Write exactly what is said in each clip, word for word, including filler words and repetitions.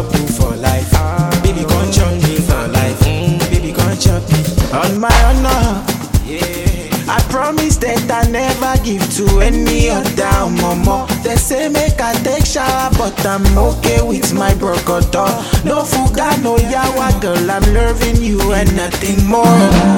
chop you for life. Baby, come chop me for life. Baby, come chop me. On my honor, I promise that I never give to any other mama. They say make I take shower, but I'm okay with my brocodo. No fuga, no yawa, girl, I'm loving you and nothing more.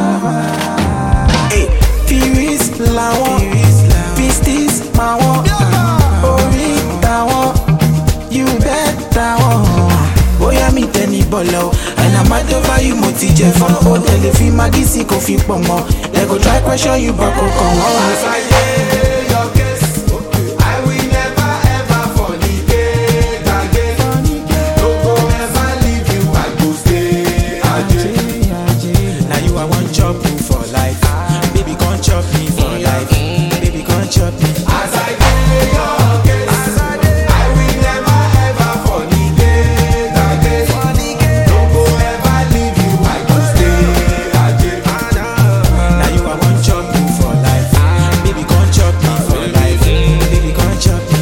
Hey, Firis lawa, pistis mawa, ori tawa, you bet tawa. Boy, I'm any bolo, and I'm mad over you, Moti Jeffon. Oh, telefi magisi kofi pomo. They go try question you, but go come on. As I hear your case, I will never ever fornicate again. No go ever leave you, I go stay again. Now you I want chop you for life. Baby, come chop me for life. Baby, come chop me. As I hear your case, I will never ever fornicate again. No go ever leave you, I go stay again. Now you I want chop you for life. Baby, come chop me for life. Baby, come chop me.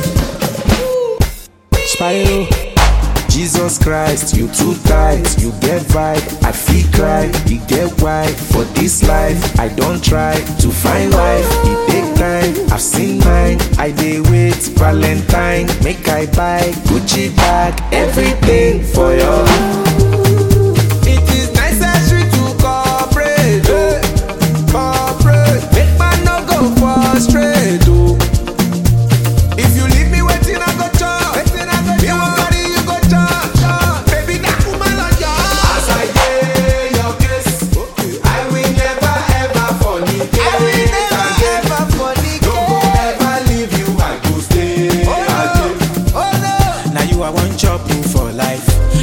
Spyro. Jesus Christ, you too tight, you get vibe, I feel cry, you get why. For this life, I don't try to find life, it take time, I've seen mine, I dey wait, Valentine, make I buy, Gucci bag, everything for you. It is necessary to cooperate, eh? Cooperate, make man no go frustrate, oh. If you leave me waiting, I go chop. Waiting, I go chop. You carry, you go chop, chop. Baby, that woman on your as I hear your case, I will never ever fornicate. I will never ever fornicate. No go ever leave you, I go stay. Oh no, oh no. Now you I want chop you for life.